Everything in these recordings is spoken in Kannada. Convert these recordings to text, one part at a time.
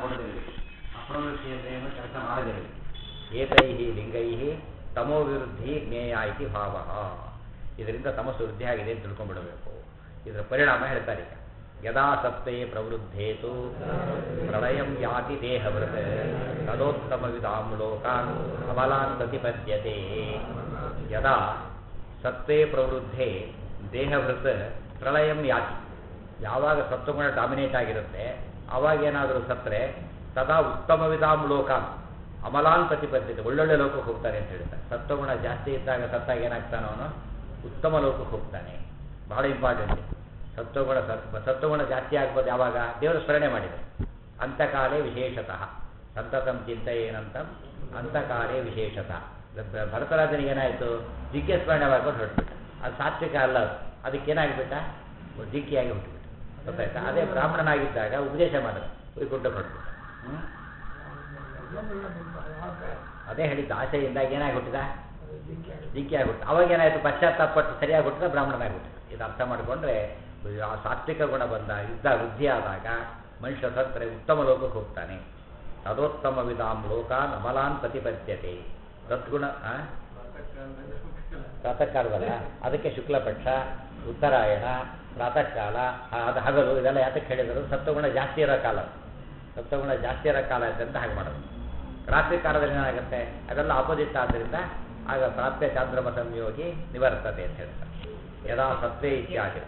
ಕೊಡೋದಿಲ್ಲ. ಅಪ್ರವೃತ್ತಿ ಅಂದರೆ ಏನು, ಕೆಲಸ ಮಾಡೋದಿಲ್ಲ. ಏತೈ ಲಿಂಗೈ ತಮೋ ವಿರುದ್ಧಿ ಜ್ಞೇಯ ಇತಿ ಭಾವ. ಇದರಿಂದ ತಮಸ್ಸು ವೃದ್ಧಿ ಆಗಿದೆ ಅಂತ ತಿಳ್ಕೊಂಡ್ಬಿಡಬೇಕು. ಇದರ ಪರಿಣಾಮ ಹೇಳ್ತಾರೆ ಈಗ. ಯದಾ ಸತ್ವೇ ಪ್ರವೃದ್ಧೇತು ಪ್ರಳಯಂ ಯಾತಿ ದೇಹವೃತ್ ತದೋತ್ತಮ ವಿಧಾಂ ಲೋಕಾನ್ ಅಮಲಾನ್ ಪ್ರತಿಪದ್ಯತೆ. ಯದಾ ಸತ್ವೇ ಪ್ರವೃದ್ಧೇ ದೇಹವೃತ್ ಪ್ರಳಯಂ ಯಾತಿ. ಯಾವಾಗ ಸತ್ವಗುಣ ಡಾಮಿನೇಟ್ ಆಗಿರುತ್ತೆ ಆವಾಗ ಏನಾದರೂ ಸತ್ತರೆ ತದಾ ಉತ್ತಮ ವಿಧಾಂ ಲೋಕಾನ್ ಅಮಲಾನ್ ಪ್ರತಿಪದ್ಯತೆ, ಒಳ್ಳೊಳ್ಳೆ ಲೋಕಕ್ಕೆ ಹೋಗ್ತಾನೆ ಅಂತ ಹೇಳ್ತಾರೆ. ಸತ್ವಗುಣ ಜಾಸ್ತಿ ಇದ್ದಾಗ ಸತ್ತಾಗ ಏನಾಗ್ತಾನೋ ಅವನು ಉತ್ತಮ ಲೋಕಕ್ಕೆ ಹೋಗ್ತಾನೆ. ಬಹಳ ಇಂಪಾರ್ಟೆಂಟ್. ಸತ್ವಗುಣ ಜಾಸ್ತಿ ಆಗ್ಬೋದು ಯಾವಾಗ ದೇವರ ಸ್ಮರಣೆ ಮಾಡಿದರೆ. ಅಂತಕಾಲೇ ವಿಶೇಷತಃ ಸಂತತಂ ಚಿಂತೆಯೇನಂತ ಅಂತಕಾಲೇ ವಿಶೇಷತಃ. ಭರತರಾಜನಿಗೆ ಏನಾಯಿತು, ಜಿಗ್ಗೆ ಸ್ಮರಣೆ ಮಾಡ್ಕೊಂಡು ಹೊರಟ್ಬಿಟ್ಟ. ಅದು ಸಾತ್ವಿಕ ಅಲ್ಲ, ಅದು ಅದಕ್ಕೇನಾಗಿಬಿಟ್ಟ, ಜಿಗ್ಗಿಯಾಗಿ ಹುಟ್ಟುಬಿಟ್ಟ. ಗೊತ್ತಾಯ್ತಾ? ಅದೇ ಬ್ರಾಹ್ಮಣನಾಗಿದ್ದಾಗ ಉಪದೇಶ ಮಾಡಿದ ವೈಕುಂಠ ಹೊರಟ್ಬಿಟ್ಟ. ಅದೇ ಹೇಳಿದ್ದು, ಆಸೆಯಿಂದಾಗಿ ಏನಾಗಿ ಹುಟ್ಟಿದ, ಜಿಗ್ಗಿಯಾಗಿ ಹುಟ್ಟ. ಅವಾಗ ಏನಾಯಿತು, ಪಶ್ಚಾತ್ತಾಪಟ್ಟು ಸರಿಯಾಗಿ ಹುಟ್ಟಿದ ಬ್ರಾಹ್ಮಣನಾಗ್ಬಿಟ್ಟ. ಇದು ಅರ್ಥ ಮಾಡಿಕೊಂಡ್ರೆ ಆ ಸಾತ್ವಿಕ ಗುಣ ಬಂದ ಯುದ್ಧ ವೃದ್ಧಿ ಆದಾಗ ಮನುಷ್ಯ ಸತ್ತರೆ ಉತ್ತಮ ಲೋಕಕ್ಕೆ ಹೋಗ್ತಾನೆ. ತದೋತ್ತಮ ವಿಧಾಂ ಲೋಕಾನ್ ಅಮಲಾನ್ ಪ್ರತಿಪದ್ಯತೆ. ಸದ್ಗುಣ ಪ್ರಾತಃ ಕಾಲದಲ್ಲ, ಅದಕ್ಕೆ ಶುಕ್ಲಪಕ್ಷ, ಉತ್ತರಾಯಣ, ಪ್ರಾತಃ ಕಾಲ, ಅದು ಹಗಲು, ಇದೆಲ್ಲ ಯಾತಕ್ಕೆ ಹೇಳಿದರು, ಸತ್ವಗುಣ ಜಾಸ್ತಿ ಇರೋ ಕಾಲ. ಸತ್ವಗುಣ ಜಾಸ್ತಿ ಇರೋ ಕಾಲ ಅಂತ ಹಾಗೆ ಮಾಡೋದು. ರಾತ್ರಿ ಕಾಲದಲ್ಲಿ ಏನಾಗುತ್ತೆ, ಅದೆಲ್ಲ ಆಪೋಸಿಟ್ ಆದ್ದರಿಂದ ಆಗ ಪ್ರಾಪ್ಯ ಚಾಂದ್ರಮ ಸಂಯೋಗಿ ನಿವರ್ತತೆ ಅಂತ ಹೇಳ್ತಾರೆ. ಯದಾ ಸತ್ವೇ ಇತ್ಯಾದಿ.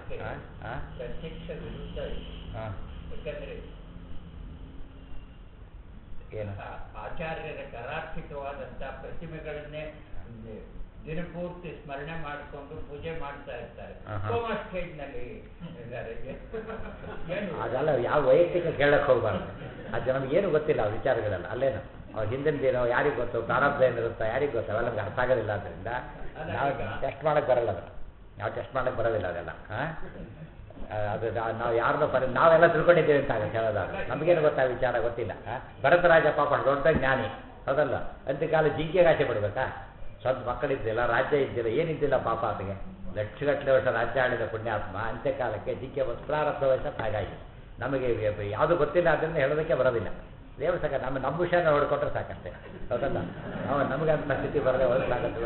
ಏನು ಆಚಾರ್ಯರ ಕರಾರ್ಥಿತವಾದಂತಹ ಪ್ರತಿಮೆಗಳನ್ನೇ ದಿನಪೂರ್ತಿ ಸ್ಮರಣೆ ಮಾಡಿಕೊಂಡು ಪೂಜೆ ಮಾಡ್ತಾ ಇರ್ತಾರೆ. ಅದೆಲ್ಲ ಯಾವ ವೈಯಕ್ತಿಕ ಕೇಳಕ್ಕೆ ಹೋಗ್ಬಾರ್ದು. ಅದು ನಮಗೇನು ಗೊತ್ತಿಲ್ಲ ಆ ವಿಚಾರಗಳೆಲ್ಲ. ಅಲ್ಲೇನು ಅವ್ರು ಹಿಂದಿನ ಯಾರಿಗೆ ಗೊತ್ತು, ಪ್ರಾರಬ್ಧ ಏನಿರುತ್ತಾ ಯಾರಿಗೆ ಗೊತ್ತು, ಅವೆಲ್ಲ ನಮ್ಗೆ ಅರ್ಥ ಆಗೋದಿಲ್ಲ. ಆದ್ದರಿಂದ ನಾವು ಟೆಸ್ಟ್ ಮಾಡೋಕ್ಕೆ ಬರಲ್ಲ. ಅದು ನಾವು ಟೆಸ್ಟ್ ಮಾಡೋಕ್ಕೆ ಬರೋದಿಲ್ಲ ಅದೆಲ್ಲ. ಅದು ನಾವು ಯಾರನ್ನೋ ನಾವೆಲ್ಲ ತಿಳ್ಕೊಂಡಿದ್ದೇವೆ ಅಂತ ಆಗುತ್ತೆ ಹೇಳೋದಾಗ. ನಮಗೇನು ಗೊತ್ತಾ ವಿಚಾರ ಗೊತ್ತಿಲ್ಲ. ಭರತರಾಜ ಪಾಪ ದೊಡ್ಡ ಜ್ಞಾನಿ ಹೌದಲ್ಲ, ಅಂತ್ಯಕಾಲ ಜಿಂಕೆಗೆ ಆಸೆ ಪಡಬೇಕಾ? ಸ್ವಂತ ಮಕ್ಕಳಿದ್ದಿಲ್ಲ, ರಾಜ್ಯ ಇದ್ದಿಲ್ಲ, ಏನಿದ್ದಿಲ್ಲ ಪಾಪ. ಅದಕ್ಕೆ ಲಕ್ಷಗಟ್ಟಲೆ ವರ್ಷ ರಾಜ್ಯ ಆಳಿದ ಪುಣ್ಯಾತ್ಮ ಅಂತ್ಯಕಾಲಕ್ಕೆ ಜಿಂಕೆ ಪ್ರಾರಬ್ಧ ವಯಸ್ಸು ಹಾಗಾಗಿ ನಮಗೆ ಯಾವುದು ಗೊತ್ತಿಲ್ಲ, ಅದರಿಂದ ಹೇಳೋದಕ್ಕೆ ಬರೋದಿಲ್ಲ. ದೇವ್ರ ಸಾಕ ನಮ್ಮ ವಿಷಯನ ನೋಡಿಕೊಂಡ್ರೆ ಸಾಕಷ್ಟೇ ಹೌದಲ್ಲ. ನಾವು ನಮಗಂತ ಸ್ಥಿತಿ ಬರದೆ ಹೋದ್ರೆ ಸಾಕಷ್ಟು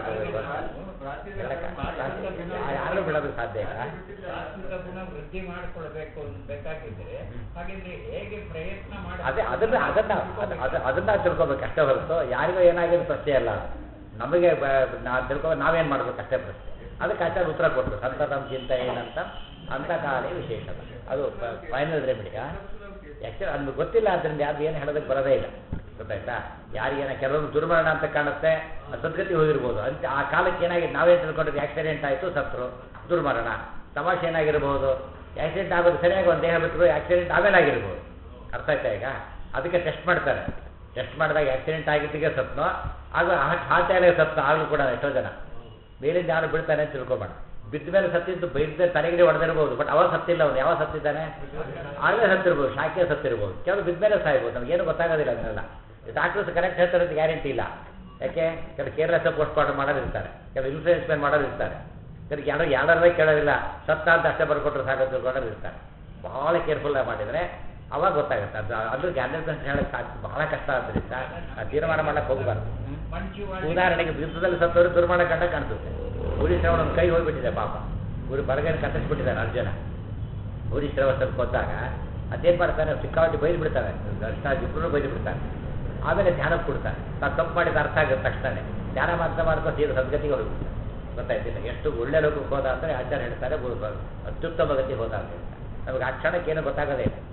ಯಾರು ಬಿಡೋದು ಸಾಧ್ಯ ಇಲ್ಲ. ವೃದ್ಧಿ ಮಾಡಿಕೊಳ್ಬೇಕು ಬೇಕಾಗಿದ್ರೆ ಹಾಗಿದ್ರೆ ಹೇಗೆ ಪ್ರಯತ್ನ ಮಾಡಿ ಅದೇ ಅದನ್ನ ತಿಳ್ಕೊಬೇಕು ಅಷ್ಟೇ ಹೊರತು ಯಾರಿಗೂ ಏನಾಗಿರೋ ಪ್ರಶ್ನೆ ಅಲ್ಲ. ನಮಗೆ ನಾವೇನು ಮಾಡ್ಬೇಕು ಅಷ್ಟೇ ಪ್ರಶ್ನೆ. ಅದಕ್ಕೆ ಆಚಾರ ಉತ್ತರ ಕೊಟ್ಟರು. ಸಂತತಂ ಚಿಂತೆ ಏನಂತ ಅಂತಕಾಲೇ ವಿಶೇಷ. ಅದು ಫೈನಲ್ ರೆಮಿಡಿ. ಆ್ಯಕ್ಚುಲಿ ಅದು ಗೊತ್ತಿಲ್ಲ, ಅದರಿಂದ ಯಾರು ಏನು ಹೇಳೋದಕ್ಕೆ ಬರೋದೇ ಇಲ್ಲ. ಗೊತ್ತಾಯ್ತಾ? ಯಾರಿಗೇನ ಕೆಲವೊಂದು ದುರ್ಮರಣ ಅಂತ ಕಾಣುತ್ತೆ, ಸದ್ಗತಿ ಹೋಗಿರ್ಬೋದು. ಅಂತ ಆ ಕಾಲಕ್ಕೆ ಏನಾಗಿದೆ ನಾವೇನು ತಿಳ್ಕೊಂಡ್ರೆ ಆಕ್ಸಿಡೆಂಟ್ ಆಯಿತು ಸತ್ರು, ದುರ್ಮರಣ. ತಮಾಷೆ ಏನಾಗಿರ್ಬೋದು, ಆಕ್ಸಿಡೆಂಟ್ ಆಗೋದು ಸರಿಯಾಗಿ ಒಂದು ದೇಹ ಬಿಟ್ಟರು, ಆಕ್ಸಿಡೆಂಟ್ ಆಮೇಲೆ ಆಗಿರ್ಬೋದು. ಅರ್ಥ ಆಯ್ತಾ? ಈಗ ಅದಕ್ಕೆ ಟೆಸ್ಟ್ ಮಾಡ್ತಾರೆ. ಟೆಸ್ಟ್ ಮಾಡಿದಾಗ ಆಕ್ಸಿಡೆಂಟ್ ಆಗಿದ್ದಕ್ಕೆ ಸತ್ನೋ ಆಗ ಹಾರ್ಟ್ ಸತ್ನೋ ಆಗಲೂ ಕೂಡ ಎಷ್ಟೋ ಜನ ಬೇರೆಯಿಂದ ಯಾರು ಬಿಡ್ತಾನೆ ಅಂತ ತಿಳ್ಕೊಬೇಡ. ಬಿದ್ದ ಮೇಲೆ ಸತ್ತಿದ್ದು ಬೈದ ತಲೆಗಿರಿ ಹೊಡೆದಿರ್ಬೋದು, ಬಟ್ ಅವಾಗ ಸತ್ತಿಲ್ಲ. ಅವನು ಯಾವಾಗ ಸತ್ತಿದ್ದಾನೆ ಆಗಲೇ ಸತ್ತಿರ್ಬೋದು, ಶಾಖೆ ಸತ್ತಿರ್ಬೋದು. ಕೆಲವು ಬಿದ್ದ ಮೇಲೆ ಸಾಯ್ಬೋದು. ನಮಗೇನು ಗೊತ್ತಾಗೋದಿಲ್ಲ ಅದನ್ನೆಲ್ಲ. ಡಾಕ್ಟರ್ಸ್ ಕರೆಕ್ಟ್ ಹೇಳ್ತಾರೆ ಅಂತ ಗ್ಯಾರಂಟಿ ಇಲ್ಲ. ಯಾಕೆ? ಕೆಲವು ಕೇರ್ಲೆಸ್ ಪೋಸ್ಟ್ ಮಾರ್ಟಮ್ ಮಾಡೋರು ಇರ್ತಾರೆ, ಕೆಲವು ಇನ್ಫ್ಲೂಯೆನ್ಸ್ ಮೇಲೆ ಮಾಡೋರು ಇರ್ತಾರೆ, ಕೆಲವು ಯಾರೇ ಕೇಳೋದಿಲ್ಲ, ಸತ್ತ ಅಂತ ಅಷ್ಟೇ ಬರ್ಕೊಟ್ರೆ ಸಾಕು ತಿಳ್ಕೊಂಡೋರು ಇರ್ತಾರೆ. ಭಾಳ ಕೇರ್ಫುಲ್ಲಾಗಿ ಮಾಡಿದರೆ ಅವಾಗ ಗೊತ್ತಾಗುತ್ತೆ. ಅದು 100% ಹೇಳಕ್ಕೆ ಬಹಳ ಕಷ್ಟ ಆದ್ದರಿಂದ ತೀರ್ಮಾನ ಮಾಡಕ್ಕೆ ಹೋಗಬಾರ್ದು. ಉದಾಹರಣೆಗೆ ಯುದ್ಧದಲ್ಲಿ ಸತ್ತವರು ದುರ್ಮರಣ ಕಂಡ ಕಾಣಿಸುತ್ತೆ. ಉರಿ ಶ್ರವಣ ಕೈ ಹೋಗಿಬಿಟ್ಟಿದೆ ಪಾಪ. ಉರಿ ಬರಗೇನು ಕಟ್ಟಿಸ್ಬಿಟ್ಟಿದ್ದಾನೆ ಅರ್ಜುನ. ಉರಿ ಶ್ರವಸ್ತಕ್ಕೆ ಹೋದಾಗ ಅದೇನು ಮಾಡ್ತಾನೆ, ಸಿಕ್ಕಾಪಟ್ಟೆ ಬೈದು ಬಿಡ್ತಾನೆ. ದರ್ಶನ ಇಬ್ಬರು ಬೈದು ಬಿಡ್ತಾನೆ. ಆಮೇಲೆ ಧ್ಯಾನಕ್ಕೆ ಕೊಡ್ತಾನೆ. ತಾನು ತಪ್ಪು ಮಾಡಿದ ಅರ್ಥ ಆಗುತ್ತೆ ತಕ್ಷಣ ಧ್ಯಾನ ಮಾಡ್ತಾ ಸೀದಾ ಸದ್ಗತಿಗೆ ಹೋಗ್ಬಿಡ್ತಾನೆ. ಗೊತ್ತಾಯ್ತಿಲ್ಲ ಎಷ್ಟು ಒಳ್ಳೆ ಲೋಕಕ್ಕೆ ಹೋದ ಅಂದರೆ ಆಚಾರ ಹೇಳ್ತಾರೆ, ಅತ್ಯುತ್ತಮ ಗತಿ ಹೋದ ಅಂತ ಹೇಳ್ತಾರೆ. ನಮಗೆ ಆ ಕ್ಷಣಕ್ಕೇನು ಗೊತ್ತಾಗೋದೇ ಇಲ್ಲ.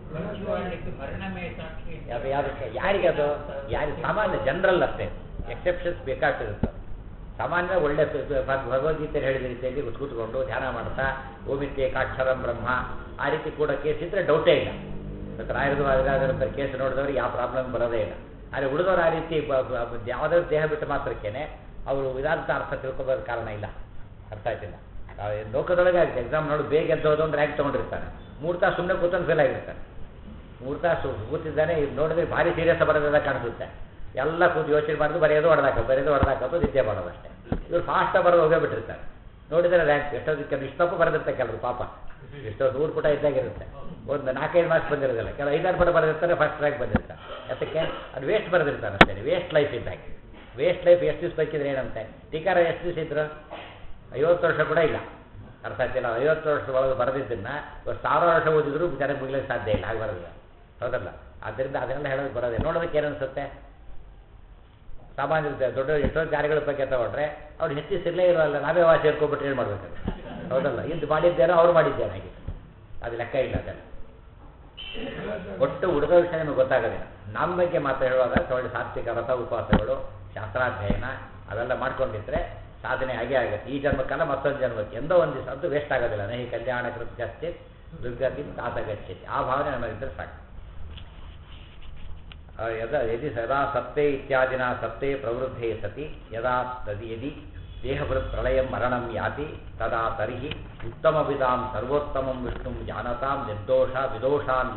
ಅದು ಯಾವುದಕ್ಕೆ ಯಾರಿಗೆ ಅದು ಯಾರಿಗೆ ಸಾಮಾನ್ಯ ಜನರಲ್ ಅಷ್ಟೇ. ಎಕ್ಸೆಪ್ಷನ್ಸ್ ಬೇಕಾಗ್ತಿರುತ್ತೆ. ಸಾಮಾನ್ಯ ಒಳ್ಳೆ ಭಗವದ್ಗೀತೆ ಹೇಳಿದ ರೀತಿಯಲ್ಲಿ ಕೂತ್ಕೊಂಡು ಧ್ಯಾನ ಮಾಡ್ತಾ ಓಮಿತ್ಯೇಕಾಕ್ಷರಂ ಬ್ರಹ್ಮ ಆ ರೀತಿ ಕೂಡ ಕೇಸ್ ಇದ್ದರೆ ಡೌಟೇ ಇಲ್ಲ. ರಾಯರದು ಕೇಸ್ ನೋಡಿದವ್ರಿಗೆ ಯಾವ ಪ್ರಾಬ್ಲಮ್ ಬರೋದೇ ಇಲ್ಲ. ಆದರೆ ಉಳಿದವರು ಆ ರೀತಿ ಯಾವುದಾದ್ರು ದೇಹ ಬಿಟ್ಟು ಮಾತ್ರಕ್ಕೇನೆ ಅವರು ಇದಾದಂಥ ಅರ್ಥ ತಿಳ್ಕೊಬೋದ ಕಾರಣ ಇಲ್ಲ. ಅರ್ಥ ಆಯ್ತಿಲ್ಲ. ಲೋಕದೊಳಗೆ ಆಗುತ್ತೆ. ಎಕ್ಸಾಮ್ ನೋಡಿ ಬೇಗ ಎದ್ದೋದು ಒಂದು ರ್ಯಾಂಕ್ ತೊಗೊಂಡಿರ್ತಾನೆ. 3 ತಾಸು ಸುಮ್ಮನೆ ಕೂತ್ಕೊಂಡು ಫೇಲ್ ಆಗಿರ್ತಾನೆ. 3 ತಾಸು ಕೂತಿದ್ದಾನೆ. ಇದು ನೋಡಿದ್ರೆ ಭಾರಿ ಸೀರಿಯಸ್ ಬರೋದೆಲ್ಲ ಕಾಣಿಸುತ್ತೆ. ಎಲ್ಲ ಕೂತು ಯೋಚನೆ ಮಾಡಿದ್ರು ಬರೆಯೋದು ಹೊಡೆದಾಕೋದು ನಿದ್ದೆ ಮಾಡೋದಷ್ಟೇ. ಇವರು ಫಾಸ್ಟಾಗಿ ಬರೋದು ಹೋಗೇ ಬಿಟ್ಟಿರ್ತಾರೆ. ನೋಡಿದರೆ ರ್ಯಾಂಕ್ ಎಷ್ಟೊಂದಕ್ಕೆ ಇಷ್ಟಪ್ಪ ಬರೆದಿರ್ತಾರೆ ಕೆಲವರು ಪಾಪ. ಎಷ್ಟೋ 100 ಪುಟ ಇದ್ದಾಗಿರುತ್ತೆ, ಒಂದು 4-5 ಮಾರ್ಕ್ಸ್ ಬಂದಿರೋದಿಲ್ಲ, ಕೆಲವು 5-6 ಪುಟ ಬರೆದಿರ್ತಾರೆ, ಫಸ್ಟ್ ರ್ಯಾಂಕ್ ಬಂದಿರ್ತಾರೆ. ಅದಕ್ಕೆ ಅದು ವೇಸ್ಟ್ ಬರೆದಿರ್ತಾರೆ ಅಷ್ಟೇ, ವೇಸ್ಟ್ ಲೈಫ್ ಇದ್ದಾಗ. ವೇಸ್ಟ್ ಲೈಫ್ ಎಷ್ಟು ದಿವಸ ಬೇಕಿದ್ರೆ ಏನಂತೆ, ಟೀಕಾರ ಎಷ್ಟು ದಿವಸ ಇದ್ರು 50 ವರ್ಷ ಕೂಡ ಇಲ್ಲ. ಅರ್ಥ ಆಗ್ತಿಲ್ಲ, 50 ವರ್ಷ ಒಳಗೆ ಬರೆದಿದ್ದನ್ನು 1000 ವರ್ಷ ಓದಿದ್ರು ಜನಕ್ಕೆ ಮುಗಿಲಿಕ್ಕೆ ಸಾಧ್ಯ ಇಲ್ಲ, ಹಾಗೆ ಬರೋದಿಲ್ಲ, ಹೌದಲ್ಲ? ಆದ್ದರಿಂದ ಅದನ್ನೆಲ್ಲ ಹೇಳೋದು ಬರೋದಿಲ್ಲ. ನೋಡೋದಕ್ಕೆ ಏನು ಅನಿಸುತ್ತೆ, ಸಾಮಾನ್ಯ ದೊಡ್ಡ ಎಷ್ಟೋ ಜಾರಿಗಳ ಬಗ್ಗೆ ತಗೊಂಡ್ರೆ ಅವ್ರು ಹೆಚ್ಚಿಸಿರಲೇ ಇರೋಲ್ಲ, ನಾವೇ ವಾಸಿ ಸೇರ್ಕೊಂಡ್ಬಿಟ್ರೆ ಏನು ಮಾಡಬೇಕು, ಹೌದಲ್ಲ? ಇದು ಮಾಡಿದ್ದೇನೋ ಅವ್ರು ಮಾಡಿದ್ದೇನೆ ಹಾಗೆ, ಅದು ಲೆಕ್ಕ ಇಲ್ಲ. ಅದೆಲ್ಲ ಒಟ್ಟು ಹುಡುಗ ವಿಷಯ ನಮಗೆ ಗೊತ್ತಾಗೋದಿಲ್ಲ. ನಮ್ಮ ಬಗ್ಗೆ ಮಾತ್ರ ಹೇಳುವಾಗ ಒಳ್ಳೆ ಸಾತ್ವಿಕ ವ್ರತ ಉಪವಾಸಗಳು, ಶಾಸ್ತ್ರಾಧ್ಯಯನ ಅವೆಲ್ಲ ಮಾಡ್ಕೊಂಡಿದ್ರೆ ಸಾಧನೆ ಆಗೇ ಆಗುತ್ತೆ. ಈ ಜನ್ಮಕ್ಕಲ್ಲ ಮತ್ತೊಂದು ಜನ್ಮಕ್ಕೆ, ಎಂದೋ ಒಂದು ದಿವಸ ಅಂತೂ ವೇಸ್ಟ್ ಆಗೋದಿಲ್ಲ. ನಹಿ ಕಲ್ಯಾಣ ಕೃತ್ಯಸ್ತಿ ದುರ್ಗತಿ ತಾತಗಚ್ಚತಿ, ಆ ಭಾವನೆ ನಮಗಿದ್ರೆ ಸಾಕು. ಯದಿ ಸದಾ ಸತ್ತೇ ಇತ್ಯಾದಿನ ಸತ್ತೇ ಪ್ರವೃದ್ಧೇ ಸತಿ ಯದಾ ಯದಿ ದೇಹಭೃತ್ ಪ್ರಳಯಂ ಮರಣಂ ಯಾತಿ ತದಾ ತರ್ಹಿ ಉತ್ತಮವಿದಾಂ ಸರ್ವೋತ್ತಮಂ ವಿಷ್ಣುಂ ಜಾನತಾಂ ನಿರ್ದೋಷ ವಿದೋಷಾನ್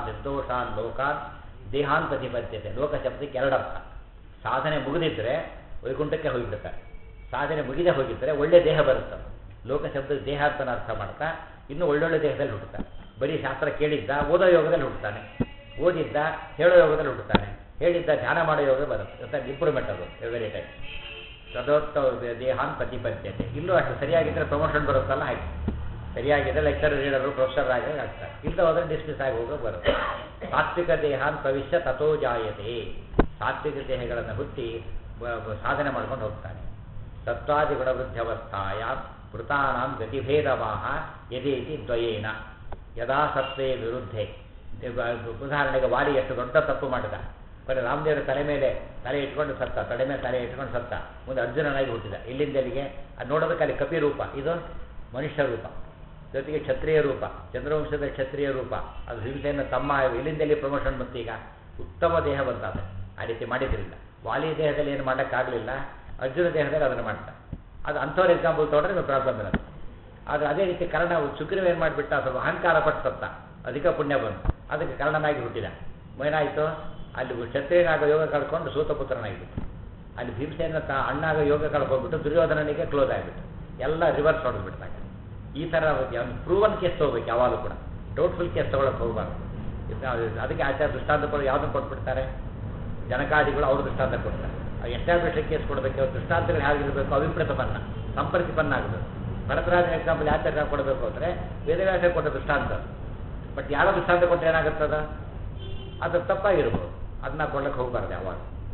ಲೋಕಾನ್ ದೇಹಾನ್ ಪ್ರತಿಪದ್ಯತೆ. ಲೋಕ ಶಬ್ದಕ್ಕೆ ಎರಡರ್ಥ. ಸಾಧನೆ ಮುಗಿದಿದ್ದರೆ ವೈಕುಂಠಕ್ಕೆ ಹೋಗಿಬಿಡ್ತಾರೆ, ಸಾಧನೆ ಮುಗಿದೇ ಹೋಗಿದ್ದರೆ ಒಳ್ಳೆ ದೇಹ ಬರುತ್ತದೆ. ಲೋಕ ಶಬ್ದಕ್ಕೆ ದೇಹ ಅಂತ ಅರ್ಥ ಮಾಡ್ತಾ ಇನ್ನೂ ಒಳ್ಳೊಳ್ಳೆ ದೇಹದಲ್ಲಿ ಹುಟ್ಟುತ್ತಾನೆ. ಬರೀ ಶಾಸ್ತ್ರ ಕೇಳಿದ್ದ ಓದೋ ಯೋಗದಲ್ಲಿ ಹುಟ್ಟುತ್ತಾನೆ, ಓದಿದ್ದ ಹೇಳೋ ಯೋಗದಲ್ಲಿ ಹುಟ್ಟುತ್ತಾನೆ, ಹೇಳಿದ್ದ ಧ್ಯಾನ ಮಾಡೋ ಯೋಗ ಬರುತ್ತೆ. ಇಂಪ್ರೂವ್ಮೆಂಟ್ ಅದು ಎವರಿ ಟೈಮ್. ತದೋತ್ತ ದೇಹಾನ್ ಪ್ರತಿಪದ್ಯತೆ. ಇಲ್ಲೂ ಅಷ್ಟು ಸರಿಯಾಗಿದ್ದರೆ ಪ್ರಮೋಷನ್ ಬರುತ್ತಲ್ಲ, ಹಾಗೆ ಸರಿಯಾಗಿದ್ದರೆ ಲೆಕ್ಚರ್ ರೀಡರು ಪ್ರೊಫೆಸರ್ ಆಗಿ ಆಗ್ತಾರೆ, ಇಲ್ಲ ಹೋದರೆ ಡಿಸ್ಮಿಸ್ ಆಗಿ ಹೋಗೋದು ಬರುತ್ತೆ. ಸಾತ್ವಿಕ ದೇಹಾನ್ ಪ್ರವಿಶ್ಯ ತಥೋ ಜಾಯತೆ. ಸಾತ್ವಿಕ ದೇಹಗಳನ್ನು ಹುಟ್ಟಿ ಸಾಧನೆ ಮಾಡ್ಕೊಂಡು ಹೋಗ್ತಾನೆ. ಸತ್ವಾದಿ ಗುಣವೃದ್ಧವಸ್ಥಾಯ ಮೃತಾನಾಂ ಗತಿಭೇದವಾಹ ಯದೇತಿ ದ್ವಯೇನ ಯದಾ ಸತ್ವೇ ವಿರುದ್ಧೆ. ಉದಾಹರಣೆಗೆ ವಾಲಿ ಎಷ್ಟು ದೊಡ್ಡ ತಪ್ಪು ಮಾಡಿದ, ಬರೀ ರಾಮದೇವರ ತಲೆ ಮೇಲೆ ತಲೆ ಇಟ್ಕೊಂಡು ಸತ್ತ, ತಲೆ ಮೇಲೆ ತಲೆ ಇಟ್ಕೊಂಡು ಸತ್ತ, ಮುಂದೆ ಅರ್ಜುನನಾಗಿ ಹುಟ್ಟಿದ. ಇಲ್ಲಿಂದ ಅಲ್ಲಿಗೆ ಅದು ನೋಡೋದಕ್ಕೆ ಅಲ್ಲಿ ಕಪಿ ರೂಪ, ಇದು ಮನುಷ್ಯ ರೂಪ, ಜೊತೆಗೆ ಕ್ಷತ್ರಿಯ ರೂಪ, ಚಂದ್ರವಂಶದ ಕ್ಷತ್ರಿಯ ರೂಪ. ಅದು ಹಿಂಸೆಯನ್ನು ತಮ್ಮ ಇಲ್ಲಿಂದಲ್ಲಿ ಪ್ರಮೋಷನ್ ಮತ್ತೀಗ ಉತ್ತಮ ದೇಹ ಬಂತಾದೆ. ಆ ರೀತಿ ಮಾಡಿದ್ರಿಂದ ವಾಲಿ ದೇಹದಲ್ಲಿ ಏನು ಮಾಡೋಕ್ಕಾಗಲಿಲ್ಲ, ಅರ್ಜುನ ದೇಹದಲ್ಲಿ ಅದನ್ನು ಮಾಡ್ತಾರೆ. ಅದು ಅಂಥವ್ರ ಎಕ್ಸಾಂಪಲ್ ತೊಗೊಂಡ್ರೆ ನೀವು ಪ್ರಾಬ್ಲಮ್ ಇರೋದು. ಆದರೆ ಅದೇ ರೀತಿ ಕರ್ಣ ಸುಗ್ರೀವ ಏನು ಮಾಡಿಬಿಟ್ಟ, ಸ್ವಲ್ಪ ಅಹಂಕಾರ ಪಟ್ಟು ಸತ್ತ, ಅಧಿಕ ಪುಣ್ಯ ಬಂತು, ಅದಕ್ಕೆ ಕರ್ಣನಾಗಿ ಹುಟ್ಟಿದ. ಏನಾಯಿತು, ಅಲ್ಲಿ ಕ್ಷತ್ರಿಯನಾಗ ಯೋಗ ಕಳ್ಕೊಂಡು ಸೂತಪುತ್ರನಾಗಿಬಿಟ್ಟು, ಅಲ್ಲಿ ಭೀಮಸೇನ ಅಣ್ಣಾಗ ಯೋಗ ಕಳ್ಕೊಂಡ್ಬಿಟ್ಟು ದುರ್ಯೋಧನನಿಗೆ ಕ್ಲೋಸ್ ಆಗಿಬಿಟ್ಟು, ಎಲ್ಲ ರಿವರ್ಸ್ ಹೊಡೆದ್ಬಿಟ್ಟಾಗ. ಈ ಥರ ಪ್ರೂವನ್ ಕೇಸ್ ತೊಗೋಬೇಕು ಯಾವಾಗಲೂ ಕೂಡ, ಡೌಟ್ಫುಲ್ ಕೇಸ್ ತೊಗೊಳಕ್ಕೆ ಹೋಗಬಾರ್ದು. ಅದಕ್ಕೆ ಆಚಾರ ದೃಷ್ಟಾಂತ ಕೊಡು, ಯಾವುದನ್ನು ಕೊಟ್ಬಿಡ್ತಾರೆ, ಜನಕಾದಿಗಳು ಅವರು ದೃಷ್ಟಾಂತ ಕೊಡ್ತಾರೆ. ಎಸ್ಟಾಬ್ಲಿಷ್ ಕೇಸ್ ಕೊಡಬೇಕು, ಅವ್ರ ದೃಷ್ಟಾಂತಗಳು ಹೇಗಿರಬೇಕು, ಅಭಿಪ್ರೇತಪನ್ನ ಸಂಪರ್ಕಿಪನ್ನ ಆಗಬೇಕು. ಭರತರಾಜನ ಎಕ್ಸಾಂಪಲ್ ಯಾಕೆ ಕೊಡಬೇಕು ಅಂದರೆ ವೇದವ್ಯಾಸ ಕೊಟ್ಟ ದೃಷ್ಟಾಂತ, ಬಟ್ ಯಾರೋ ದೃಷ್ಟಾಂತ ಕೊಟ್ಟರೆ ಏನಾಗುತ್ತದ, ಅದು ತಪ್ಪಾಗಿರ್ಬೋದು, ಅದನ್ನ ಕೊಡಕ್ಕೆ ಹೋಗಬಾರ್ದು ಯಾವಾಗ.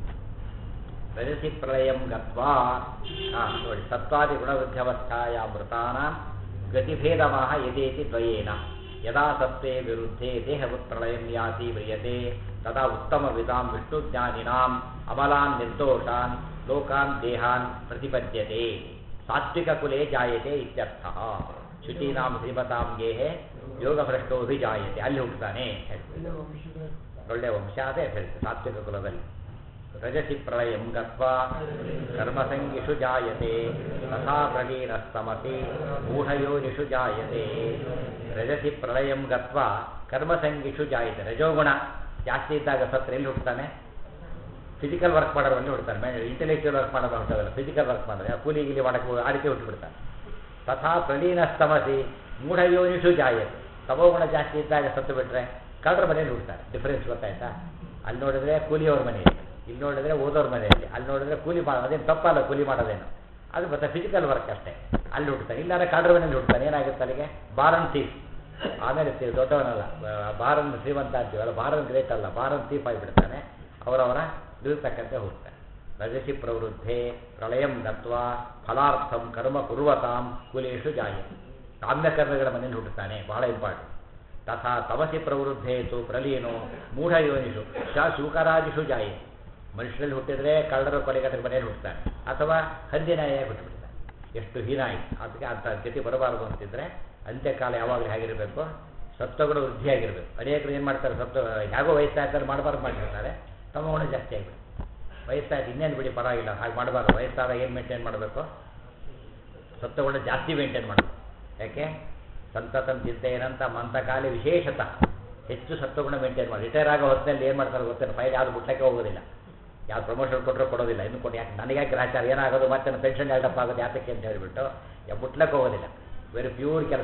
ರಜಸಿ ಪ್ರಳಯಂ ಗತ್ವಾ ನೋಡಿ, ಸತ್ವಾದಿ ಗುಣವೃದ್ಧವಸ್ಥಾಯ ಮೃತಾನಾಂ ಗತಿಭೇದಮಾಹ ಯದೇತಿ ದ್ವಯೇನ ಯದಾ ಸತ್ವೇ ವಿರುದ್ಧೇ ದೇಹವತ್ ಪ್ರಳಯಂ ಯಾತಿ ವ್ರಿಯತೆ ತದಾ ಉತ್ತಮ ವಿದಾಂ ವಿಷ್ಣುಜ್ಞಾನಿನಾಂ ಅಮಲಾನ್ ನಿರ್ದೋಷಾನ್ ಲೋಕಾನ್ ದೇಹಾನ್ ಪ್ರತಿಪದ್ಯತೆ ಸಾತ್ವಿಕ ಕುಲೇ ಜಾಯತೆ ಇತ್ಯರ್ಥಃ. ಶುಚೀನಾಂ ಶ್ರೀಮತಾಂ ಗೇಹೆ ಯೋಗಭ್ರಷ್ಟೋಭಿಜಾಯತೆ, ಅಲ್ಲಿ ಹುಟ್ಟುತ್ತಾನೆ. ಒಳ್ಳೆಯ ವಂಶ ಅದೇ ಹೇಳ್ತಾರೆ ಸಾತ್ವಿಕ ಕುಲದಲ್ಲಿ. ರಜಸಿ ಪ್ರಳಯಂ ಗತ್ವಾ ಕರ್ಮಸಂಗಿಷು ಜಾಯತೆ ತಥಾ ಪ್ರಲೀನಸ್ತಮಸಿ ಮೂಢಯೋನಿಷು ಜಾಯತೆ. ರಜಸಿ ಪ್ರಳಯಂ ಗತ್ವಾ ಕರ್ಮಸಂಗಿಷು ಜಾಯತೆ. ರಜೋಗುಣ ಜಾಸ್ತಿ ಇದ್ದಾಗ ಸತ್ರ ಎಲ್ಲಿ ಹುಡ್ತಾನೆ, ಫಿಸಿಕಲ್ ವರ್ಕ್ ಮಾಡೋರಲ್ಲಿ ಹುಡ್ತಾನೆ. ಇಂಟೆಲೆಕ್ಚುವಲ್ ವರ್ಕ್ ಮಾಡೋದು ಹುಟ್ಟೋದಲ್ಲ, ಫಿಸಿಕಲ್ ವರ್ಕ್ ಮಾಡೋದು, ಕೂಲಿ ಗೀಲಿ ಮಾಡೋಕ್ಕೆ ಆಡಿಕೆ ಹುಟ್ಟುಬಿಡ್ತಾನೆ. ತಥಾ ಪ್ರಲೀನಸ್ತಮಸಿ ಮೂಢಯೋನಿಷು ಜಾಯತೆ. ತಮೋಗುಣ ಜಾಸ್ತಿ ಇದ್ದಾಗ ಸತ್ತು ಬಿಟ್ರೆ ಕಳ್ಳರ ಮನೆಯಲ್ಲಿ ಹುಡ್ತಾರೆ. ಡಿಫರೆನ್ಸ್ ಗೊತ್ತಾಯ್ತಾ? ಅಲ್ಲಿ ನೋಡಿದ್ರೆ ಕೂಲಿಯವ್ರ ಮನೆಯಲ್ಲಿ, ಇಲ್ಲಿ ನೋಡಿದ್ರೆ ಓದೋರ ಮನೆಯಲ್ಲಿ, ಅಲ್ಲಿ ನೋಡಿದ್ರೆ ಕೂಲಿ ಮಾಡೋದು. ಅದೇನು ತಪ್ಪಲ್ಲ ಕೂಲಿ ಮಾಡೋದೇನು, ಅದು ಮತ್ತೆ ಫಿಸಿಕಲ್ ವರ್ಕ್ ಅಷ್ಟೇ. ಅಲ್ಲಿ ಹುಡ್ತಾನೆ. ಇಲ್ಲಾಂದ್ರೆ ಕಳ್ಳರ ಮನೆಯಲ್ಲಿ ಹುಡ್ತಾನೆ. ಏನಾಗುತ್ತೆ ಅಲ್ಲಿಗೆ, ಬಾರನ್ ತೀಫ್. ಆಮೇಲೆ ದೊಡ್ಡವನಲ್ಲ, ಬಾರನ್ ಶ್ರೀಮಂತ ಅಂತೀವಲ್ಲ, ಬಾರನ್ ಗ್ರೇಟ್ ಅಲ್ಲ, ಬಾರನ್ ತೀಫ್ ಆಗಿಬಿಡ್ತಾನೆ. ಅವರವರ ಇರತಕ್ಕಂತೆ ಹೋಗ್ತಾನೆ. ರಜಸಿ ಪ್ರವೃದ್ಧೆ ಪ್ರಳಯಂ ಗತ್ವಾ ಫಲಾರ್ಥಂ ಕರ್ಮ ಕುರ್ವತಾಂ ಕುಲೇಶು ಜಾಯತೆ. ಕಾಮ್ಯಕರ್ಮಗಳ ಮನೆಯಲ್ಲಿ ಹುಟ್ಟುತ್ತಾನೆ, ಬಹಳ ಇಂಪಾರ್ಟೆಂಟ್. ತಥಾ ತಮಸಿ ಪ್ರವೃದ್ಧೇತು ಪ್ರಲೀನೋ ಮೂಢಯೋನಿಷು ಶೂಕರಾದಿಷು ಜಾಯಿ. ಮನುಷ್ಯರಲ್ಲಿ ಹುಟ್ಟಿದ್ರೆ ಕಳ್ಳರ ಕೊಲೆಗಟ್ಟರ ಮನೆಯಲ್ಲಿ ಹುಟ್ಟುತ್ತಾನೆ, ಅಥವಾ ಹಂದಿನಾಯಿಯಾಗಿ ಹುಟ್ಟುಬಿಡ್ತಾನೆ. ಎಷ್ಟು ಹೀನಾಯಿ. ಅದಕ್ಕೆ ಅಂಥ ಗತಿ ಬರಬಾರದು ಅಂತಿದ್ರೆ ಅಂತ್ಯಕಾಲ ಯಾವಾಗಲೂ ಹೇಗಿರಬೇಕು, ಸತ್ವಗಳು ವೃದ್ಧಿಯಾಗಿರಬೇಕು. ಅನೇಕರು ಏನು ಮಾಡ್ತಾರೆ, ಸತ್ವ ಹೇಗೋ ವಯಸ್ಸಾಗ್ತಾರೆ ಮಾಡಬಾರ್ದು ಮಾಡಿರ್ತಾರೆ, ತಮ್ಮ ಗುಣ ಜಾಸ್ತಿ ಆಗಿಬಿಡುತ್ತೆ. ವಯಸ್ಸಾಯ್ತು ಇನ್ನೇನು ಬಿಡಿ ಪರವಾಗಿಲ್ಲ, ಹಾಗೆ ಮಾಡಬಾರ್ದು. ವಯಸ್ಸಾದಾಗ ಏನು ಮೇಂಟೈನ್ ಮಾಡಬೇಕು, ಸತ್ವಗುಣ ಜಾಸ್ತಿ ಮೇಂಟೈನ್ ಮಾಡಬೇಕು. ಯಾಕೆ, ಸಂತತಂ ಚಿಂತೆಯೇನಂತ ಮಂತಕಾಲಿ ವಿಶೇಷತಃ ಹೆಚ್ಚು ಸತ್ವಗುಣ ಮೇಂಟೈನ್ ಮಾಡಿ. ರಿಟೈರ್ ಆಗೋ ಹೊತ್ತಿನಲ್ಲಿ ಏನು ಮಾಡ್ತಾರೆ ಗೊತ್ತೇನು, ಫೈಲ್ ಯಾವುದು ಮುಟ್ಲಕ್ಕೆ ಹೋಗೋದಿಲ್ಲ, ಯಾವ್ದು ಪ್ರಮೋಷನ್ ಕೊಟ್ಟರು ಕೊಡೋದಿಲ್ಲ. ಇನ್ನು ಕೊಟ್ಟು ಯಾಕೆ ನನಗೆ ಗ್ರಹಚಾರ ಏನಾಗೋದು, ಮತ್ತೆ ನನ್ನ ಪೆನ್ಷನ್ ಎರಡಪ್ಪ ಆಗೋದು ಯಾತಕ್ಕೆ ಅಂತ ಹೇಳಿಬಿಟ್ಟು ಮುಟ್ಲಕ್ಕೆ ಹೋಗೋದಿಲ್ಲ. ವೆರಿ ಪ್ಯೂರ್ ಕೆಲಸ,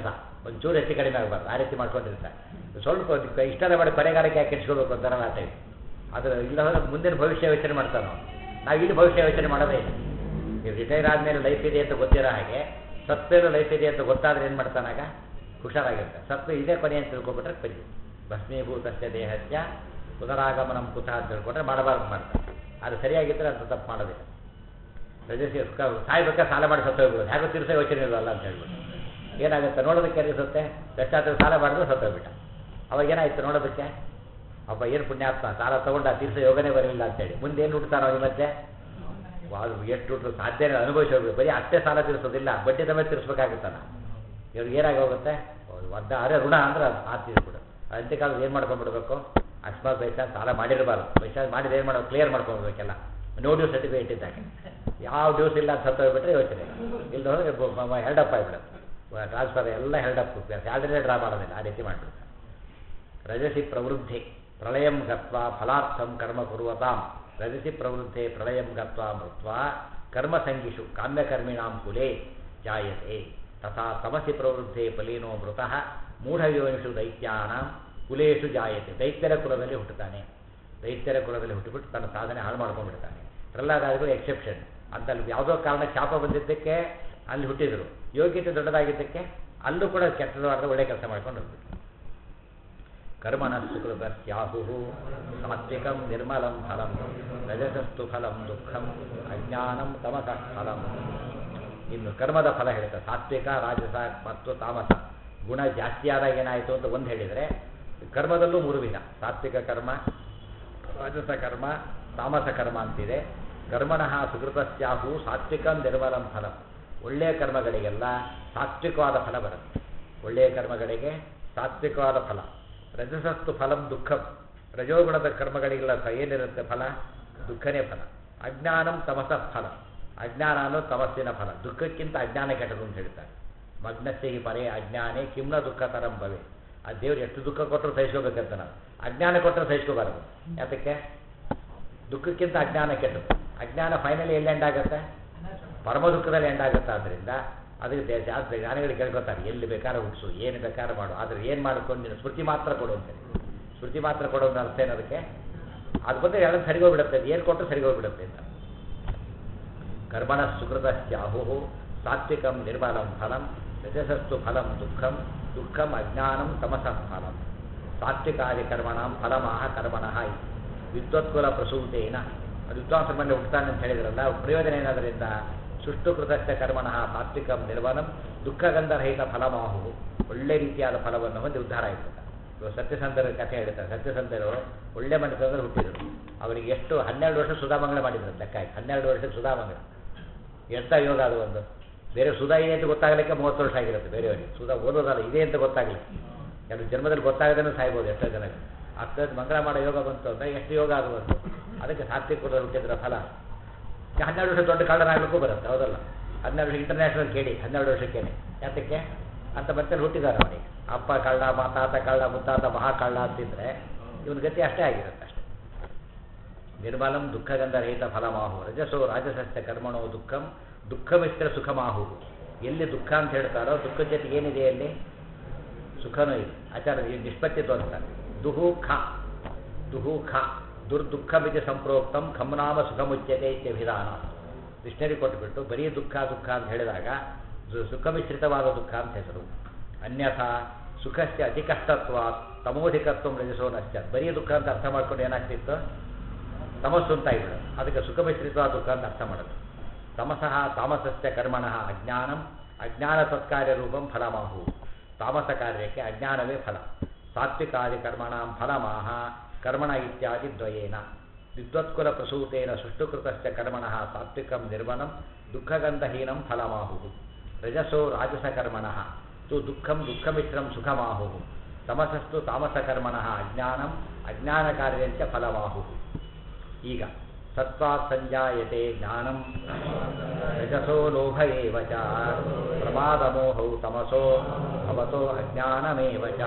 ಒಂಚೂರು ಹೆಚ್ಚು ಕಡಿಮೆ ಆಗಬಾರ್ದು, ಆ ರೀತಿ ಮಾಡ್ಕೊಂಡಿರ್ತಾರೆ. ಸ್ವಲ್ಪ ಇಷ್ಟನೇ ಮಾಡಿ ಕೊನೆಗಾಲಕ್ಕೆ ಯಾಕೆ ಕೆಡಿಸ್ಕೋಬೇಕು ಅಂತಾರ ಆ ಟೈಮ್. ಅದು ಇಲ್ಲ ಹೋದ್ರೆ ಮುಂದಿನ ಭವಿಷ್ಯ ಯೋಚನೆ ಮಾಡ್ತಾವೆ ನಾವು ಇಲ್ಲಿ ಭವಿಷ್ಯ ಯೋಚನೆ ಮಾಡೋದೇ ಇಲ್ಲ. ನೀವು ರಿಟೈರ್ ಆದಮೇಲೆ ಲೈಫ್ ಇದೆ ಅಂತ ಗೊತ್ತಿರೋ ಹಾಗೆ ಸತ್ತೇಲೂ ಲೈಫ್ ಇದೆ ಅಂತ ಗೊತ್ತಾದ್ರೆ ಏನು ಮಾಡ್ತಾನಾಗ ಹುಷಾರಾಗಿರುತ್ತೆ. ಸತ್ತು ಇದೇ ಕೊನೆ ಅಂತ ತಿಳ್ಕೊಬಿಟ್ರೆ ಪರಿ ಭಸ್ಮೀಭೂತಸ್ಯ ದೇಹಸ್ಯ ಪುನರಾಗಮನಂ ಕುತಃ ಅಂತ ತಿಳ್ಕೊಂಡ್ರೆ ಮಾಡಬಾರ್ದು ಮಾಡ್ತಾರೆ. ಅದು ಸರಿಯಾಗಿದ್ದರೆ ಅದು ತಪ್ಪು ಮಾಡೋದಿಲ್ಲ. ರಜಸಿ ಸಾಯ್ಬೇಕಾದ್ರೆ ಸಾಲ ಮಾಡಿ ಸತ್ತೋಗ್ಬಿಡೋದು, ಹೇಗೋ ತೀರ್ಸೋ ಯೋಚನೆ ಇರೋಲ್ಲ ಅಂತ ಹೇಳ್ಬಿಟ್ಟು ಏನಾಗುತ್ತೆ ನೋಡೋದಕ್ಕೆ ಅನಿಸುತ್ತೆ. ಬೆಷ್ಟಾದ್ರೆ ಸಾಲ ಮಾಡಿದ್ರೆ ಸತ್ತೋಗ್ಬಿಟ್ಟ. ಅವಾಗ ಏನಾಯ್ತು ನೋಡೋದಕ್ಕೆ, ಅಪ್ಪ ಏನು ಪುಣ್ಯಾತ್ಮ ಸಾಲ ತೊಗೊಂಡು ಆ ತೀರ್ಸೋ ಯೋಗನೇ ಬರಲಿಲ್ಲ ಅಂತೇಳಿ ಮುಂದೆ ಏನು ಹುಡ್ತಾರೋ ಈ ಮಧ್ಯೆ ಅದು ಎಷ್ಟು ಹುಟ್ಟರು ಸಾಧ್ಯನೇ ಅನುಭವಿಸಿ ಹೋಗ್ಬೇಕು. ಬರೀ ಅಷ್ಟೇ ಸಾಲ ತೀರಿಸೋದಿಲ್ಲ, ಬಡ್ಡಿ ಸಮೇತ ತೀರಿಸ್ಬೇಕಾಗುತ್ತಲ್ಲ. ಇವ್ರಿಗೆ ಏನಾಗಿ ಹೋಗುತ್ತೆ, ಅರೆ ಋಣ ಅಂದ್ರೆ ಆ ತೀರಿಸ್ಬಿಡು. ಅಂತ್ಯಕಾಲದ ಏನು ಮಾಡ್ಕೊಂಡ್ಬಿಡ್ಬೇಕು, ಅಕಸ್ಮಾತ್ ಪೈಸಾ ಸಾಲ ಮಾಡಿರಬಾರ್ದು, ಪೈಸಾ ಮಾಡಿದ್ರೆ ಏನು ಮಾಡೋದು ಕ್ಲಿಯರ್ ಮಾಡ್ಕೊಳ್ಬೇಕೆಲ್ಲ. ನೋ ಡ್ಯೂ ಸರ್ಟಿಫಿಕೇಟ್ ಇದ್ದಾಗ ಯಾವ ಡ್ಯೂಸ್ ಇಲ್ಲ ಅಂತ ಸತ್ತೋಗ್ಬಿಟ್ರೆ ಯೋಚನೆ ಇಲ್ಲ ಹೋದ್ರೆ ಹೆಲ್ಡಪ್ ಆಗಿಬಿಡೋದು. ಟ್ರಾನ್ಸ್ಫರ್ ಎಲ್ಲ ಹೆಲ್ಡಪ್, ಸ್ಯಾಲ್ರಿನೇ ಡ್ರಾ ಮಾಡೋದಿಲ್ಲ, ಆ ರೀತಿ ಮಾಡಿಬಿಡ್ತಾರೆ. ರಜಸಿ ಪ್ರವೃದ್ಧಿ ಪ್ರಳಯಂ ಗತ್ವಾ ಫಲಾರ್ಥಂ ಕರ್ಮ ಕುರ್ವತಾಂ. ರಜಸಿ ಪ್ರವೃದ್ಧೆ ಪ್ರಳಯಂ ಗತ್ವಾ ಮೃತ್ವಾ ಕರ್ಮಸಂಗಿಷು ಕಾಮ್ಯಕರ್ಮಿಣಾಂ ಕುಲೇ ಜಾಯತೆ ತಥಾ ತಮಸಿ ಪ್ರವೃದ್ಧೆ ಫಲೀನೋ ಮೃತಃ ಮೂಢಯೋನಿಷು ದೈತ್ಯಾನಾಂ ಕುಲೇಶು ಜಾಯತೆ. ದೈತ್ಯರ ಕುಲದಲ್ಲಿ ಹುಟ್ಟುತ್ತಾನೆ. ದೈತ್ಯರ ಕುಲದಲ್ಲಿ ಹುಟ್ಟುಬಿಟ್ಟು ತನ್ನ ಸಾಧನೆ ಹಾಳು ಮಾಡ್ಕೊಂಡ್ಬಿಡ್ತಾನೆ. ಪ್ರಹ್ಲಾದಾದಿಗಳು ಎಕ್ಸೆಪ್ಷನ್ ಅಂತ. ಅಲ್ಲಿ ಯಾವುದೋ ಕಾರಣ ಶಾಪ ಬಂದಿದ್ದಕ್ಕೆ ಅಲ್ಲಿ ಹುಟ್ಟಿದರು, ಯೋಗ್ಯತೆ ದೊಡ್ಡದಾಗಿದ್ದಕ್ಕೆ ಅಲ್ಲೂ ಕೂಡ ಕೆಟ್ಟದಾದ ಒಳ್ಳೆ ಕೆಲಸ ಮಾಡ್ಕೊಂಡು ಹೋಗ್ಬಿಟ್ಟು. ಕರ್ಮಣಃ ಸುಕೃತಸ್ಯಾಹು ಸಾತ್ವಿಕಂ ನಿರ್ಮಲಂ ಫಲಂ ರಜಸಸ್ತು ಫಲಂ ದುಃಖಂ ಅಜ್ಞಾನಂ ತಮಸಃ ಫಲಂ. ಇನ್ನು ಕರ್ಮದ ಫಲ ಹೇಳ್ತಾರೆ. ಸಾತ್ವಿಕ, ರಾಜಸ ಮತ್ತು ತಾಮಸ ಗುಣ ಜಾಸ್ತಿ ಆದಾಗ ಏನಾಯಿತು ಅಂತ ಒಂದು ಹೇಳಿದರೆ, ಕರ್ಮದಲ್ಲೂ 3 ವಿಧ: ಸಾತ್ವಿಕ ಕರ್ಮ, ರಾಜಸ ಕರ್ಮ, ತಾಮಸ ಕರ್ಮ ಅಂತಿದೆ. ಕರ್ಮಣಃ ಸುಕೃತಸ್ಯಾಹು ಸಾತ್ವಿಕಂ ನಿರ್ಮಲಂ ಫಲಂ. ಒಳ್ಳೆಯ ಕರ್ಮಗಳಿಗೆಲ್ಲ ಸಾತ್ವಿಕವಾದ ಫಲ ಬರುತ್ತೆ. ಒಳ್ಳೆಯ ಕರ್ಮಗಳಿಗೆ ಸಾತ್ವಿಕವಾದ ಫಲ. ರಜಸಸ್ತು ಫಲಂ ದುಃಖಂ. ರಜೋಗುಣದ ಕರ್ಮಗಳಿಗೆಲ್ಲ ಏನಿರುತ್ತೆ ಫಲ? ದುಃಖನೇ ಫಲ. ಅಜ್ಞಾನಂ ತಮಸಃ ಫಲ. ಅಜ್ಞಾನ ಅನ್ನೋದು ತಮಸ್ಸಿನ ಫಲ. ದುಃಖಕ್ಕಿಂತ ಅಜ್ಞಾನ ಕೆಟ್ಟದು ಅಂತ ಹೇಳ್ತಾರೆ. ಮಗ್ನಸ್ಯ ಹಿ ಪರೇ ಅಜ್ಞಾನೇ ಕಿಮ್ನ ದುಃಖ ತರಂ ಭವೆ. ಆ ದೇವ್ರು ಎಷ್ಟು ದುಃಖ ಕೊಟ್ಟರು ಸಹಿಸ್ಕೋಬೇಕಂತ ನಾವು. ಅಜ್ಞಾನ ಕೊಟ್ಟರೆ ಸಹಿಸ್ಕೋಬಾರದು. ಯಾತಕ್ಕೆ? ದುಃಖಕ್ಕಿಂತ ಅಜ್ಞಾನ ಕೆಟ್ಟದ್ದು. ಅಜ್ಞಾನ ಫೈನಲಿ ಎಲ್ಲಿ ಎಂಡ್ ಆಗುತ್ತೆ? ಪರಮ ದುಃಖದಲ್ಲಿ ಎಂಡ್ ಆಗುತ್ತೆ. ಆದ್ದರಿಂದ ಅದಕ್ಕೆ ಜಾಸ್ತಿ ಜ್ಞಾನಿಗಳು ಕೇಳ್ಕೊತಾರೆ, ಎಲ್ಲಿ ಬೇಕಾದ್ರೆ ಹುಟ್ಟಿಸು, ಏನು ಬೇಕಾದ್ರೆ ಮಾಡು, ಆದರೆ ಏನು ಮಾಡ್ಕೊಂಡು ನೀನು ಸ್ಮೃತಿ ಮಾತ್ರ ಕೊಡು ಅಂತೇಳಿ. ಸ್ಮೃತಿ ಮಾತ್ರ ಕೊಡೋದು ಅರ್ಥ ಏನದಕ್ಕೆ? ಅದು ಬಂದರೆ ಎಲ್ಲ ಸರಿಗೋಗ್ಬಿಡುತ್ತೆ. ಅದು ಏನು ಕೊಟ್ಟರು ಸರಿಗೋಗ್ಬಿಡುತ್ತೆ ಅಂತ. ಕರ್ಮಣ ಸುಕೃತಸ್ಯಾಹು ಸಾತ್ವಿಕಂ ನಿರ್ಮಲಂ ಫಲಂ ರಜಸಸ್ತು ಫಲಂ ದುಃಖಂ ದುಃಖಂ ಅಜ್ಞಾನಂ ತಮಸಃ ಫಲಂ. ಸಾತ್ವಿಕಾದಿ ಕರ್ಮಣಾಂ ಫಲಮಾಹ ಕರ್ಮಣಃ ವಿದ್ವತ್ಕುಲ ಪ್ರಸೂತೇನ. ಅದು ವಿದ್ವಾಂಸರ ಮನೆ ಹುಟ್ಟುತ್ತಾನೆ ಅಂತ ಹೇಳಿದ್ರಲ್ಲ, ಪ್ರಯೋಜನ ಏನಾದ್ರಿಂದ? ಸುಷ್ಟುಕೃತಸ್ಯ ಕರ್ಮಣಃ ಸಾತ್ವಿಕಂ ನಿರ್ವನಂ ದುಃಖಗಂಧರಹಿತ ಫಲಮಾಹು. ಒಳ್ಳೆ ರೀತಿಯಾದ ಫಲವನ್ನು ಹೊಂದಿ ಉದ್ಧಾರ ಆಗಿಬಿಡ್ತಾರೆ. ಇವಾಗ ಸತ್ಯಸಂಧರ ಕಥೆ ಹೇಳ್ತಾರೆ. ಸತ್ಯಸಂಧರು ಒಳ್ಳೆ ಮನಸ್ಸಂದ್ರೆ ಹುಟ್ಟಿದರು. ಅವರಿಗೆ ಎಷ್ಟು 12 ವರ್ಷ ಸುಧಾಮಂಗಳ ಮಾಡಿದ್ರು ಲೆಕ್ಕ ಆಗಿ. 12 ವರ್ಷಕ್ಕೆ ಸುಧಾಮಂಗಳ ಎಂಥ ಯೋಗ ಅದು ಒಂದು. ಬೇರೆ ಸುಧಾ ಇದೆ ಅಂತ ಗೊತ್ತಾಗಲಿಕ್ಕೆ 30 ವರ್ಷ ಆಗಿರುತ್ತೆ ಬೇರೆಯವರಿಗೆ. ಸುಧಾ ಓದೋದಲ್ಲ, ಇದೆ ಅಂತ ಗೊತ್ತಾಗಲಿಲ್ಲ. ಕೆಲವು ಜನ್ಮದಲ್ಲಿ ಗೊತ್ತಾಗದೇ ಸಾಯ್ಬೋದು ಎಷ್ಟೋ ಜನಕ್ಕೆ. ಅಷ್ಟೊಂದು ಮಂಗಳ ಮಾಡೋ ಯೋಗ ಬಂತು ಅಂದರೆ ಎಷ್ಟು ಯೋಗ ಆಗುವಂತು. ಅದಕ್ಕೆ ಸಾತ್ವಿಕ ಹುಟ್ಟಿದ್ರ ಫಲ. 12 ವರ್ಷ ದೊಡ್ಡ ಕಳ್ಳನಾಗಲಿಕ್ಕೂ ಬರುತ್ತೆ, ಹೌದಲ್ಲ? 12 ವರ್ಷ ಇಂಟರ್ನ್ಯಾಷನಲ್ ಕೇಳಿ, 12 ವರ್ಷಕ್ಕೇನೆ. ಯಾತಕ್ಕೆ ಅಂತ ಮತ್ತೆ ಹುಟ್ಟಿದ್ದಾರೆ ಅವನಿಗೆ. ಅಪ್ಪ ಕಳ್ಳ, ತಾತ ಕಳ್ಳ, ಮುತ್ತಾತ ಮಹಾ ಕಳ್ಳ ಅಂತಿದ್ರೆ ಇವನ ಗತಿ ಅಷ್ಟೇ ಆಗಿರುತ್ತೆ ಅಷ್ಟೇ. ನಿರ್ಮಲಂ ದುಃಖಗಂಧರಹಿತ ಫಲಮಾಹು ರಜಸೋ ರಾಜಸಸ್ಯ ಕರ್ಮಣೋ ದುಃಖಂ ದುಃಖಮಿತ್ರ ಸುಖಮಾಹು. ಎಲ್ಲಿ ದುಃಖ ಅಂತ ಹೇಳ್ತಾರೋ ದುಃಖದ ಜೊತೆಗೆ ಏನಿದೆ ಅಲ್ಲಿ? ಸುಖನೂ ಇದೆ. ಆಚಾರ್ಯ ಈ ನಿಷ್ಪತ್ತಿ ತೋರಿಸ್ತಾರೆ. ದುಹೂಖ ದುಹೂಖ ದುರ್ದುಃಖಮಿತಿ ಸಂಪ್ರೋಕ್ತಂ ಖಮ್ನಾಮ ಸುಖಮುಚ್ಯತೆ ಇತ್ಯಭಿಧಾನ. ಡಿಕ್ಷನರಿ ಕೊಟ್ಟುಬಿಟ್ಟು ಬರೀ ದುಃಖ ದುಃಖ ಅಂತ ಹೇಳಿದಾಗ ಸುಖಮಿಶ್ರಿತವಾದ ದುಃಖ ಅಂತ ಹೆಸರು. ಅನ್ಯಥಾ ಸುಖಸ್ಯ ಅತಿ ಕಷ್ಟತ್ವ ತಮೋಧಿಕತ್ವ ರಜಸೋ ನಶ್ಯ. ಬರೀ ದುಃಖ ಅಂತ ಅರ್ಥ ಮಾಡ್ಕೊಂಡು ಏನಾಗ್ತಿತ್ತು? ತಮಸ್ಸು ಅಂತಾಗಿಬಿಡೋದು. ಅದಕ್ಕೆ ಸುಖಮಿಶ್ರಿತವಾದ ದುಃಖ ಅಂತ ಅರ್ಥ ಮಾಡೋದು. ತಮಸಃ ತಾಮಸಸ್ಯ ಕರ್ಮಣಃ ಅಜ್ಞಾನಂ ಅಜ್ಞಾನ ತತ್ಕಾರ್ಯ ರೂಪಂ ಫಲಮಾಹು. ತಾಮಸ ಕಾರ್ಯಕ್ಕೆ ಅಜ್ಞಾನವೇ ಫಲ. ಸಾತ್ವಿಕಾದಿ ಕರ್ಮಣಾಂ ಫಲಮಾಹ ಕರ್ಮಣ ಇತ್ಯಾದಿ ದ್ವಯೇನ. ವಿದ್ವತ್ಕುಲ ಪ್ರಸೂತೇನ ಸುಷ್ಟುಕೃತಸ್ಯ ಕರ್ಮಣಃ ಸಾತ್ವಿಕಂ ನಿರ್ಮಲಂ ದುಃಖಗಂಧಹೀನಂ ಫಲಮಾಹು. ರಜಸೋ ರಾಜಸ ಕರ್ಮಣಃ ತು ದುಃಖಂ ದುಃಖಮಿತ್ರಂ ಸುಖಮಾಹು. ತಮಸಸ್ತು ತಾಮಸ ಕರ್ಮಣಃ ಅಜ್ಞಾನಂ ಅಜ್ಞಾನ ಕಾರ್ಯಂಚ ಫಲಮಾಹು. ಈಗ ಸತ್ವಾತ್ ಸಂಜಾಯತೆ ಜ್ಞಾನಂ ರಜಸೋ ಲೋಭ ಏವ ಚ ಪ್ರಮಾದಮೋಹೌ ತಮಸೋ ಭವತೋ ಅಜ್ಞಾನಮೇವ ಚ.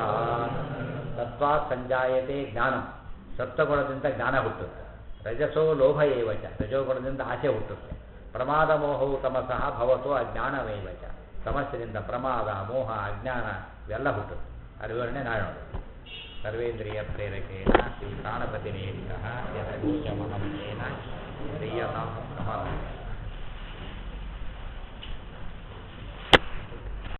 ಸತ್ವಾತ್ ಸಂಜಾಯತೆ ಜ್ಞಾನಂ. ಸತ್ವಗುಣದಿಂದ ಜ್ಞಾನ ಹುಟ್ಟುತ್ತೆ. ರಜಸೋ ಲೋಭ ಏವ ಚ. ರಜೋಗುಣದಿಂದ ಆಸೆ ಹುಟ್ಟುತ್ತೆ. ಪ್ರಮಾದ ಮೋಹವು ತಮಸಃ ಭವತೋ ಅಜ್ಞಾನಮೇವ ಚ. ತಮಸ್ಸಿನಿಂದ ಪ್ರಮಾದ ಮೋಹ ಅಜ್ಞಾನ ಇವೆಲ್ಲ ಹುಟ್ಟುತ್ತೆ ಅದು ವಿವರಣೆ ನಾಳೆ ನೋಡೋಣ. ಸರ್ವೇಂದ್ರಿಯ ಪ್ರೇರಕೇಣ ಶ್ರೀ ಪ್ರಾಣಪತಿ ನೇರಿತ ಯಥಗೋಚಮಹಂತೇನ ಶ್ರೀಯತಾಂ ಸಮಾನ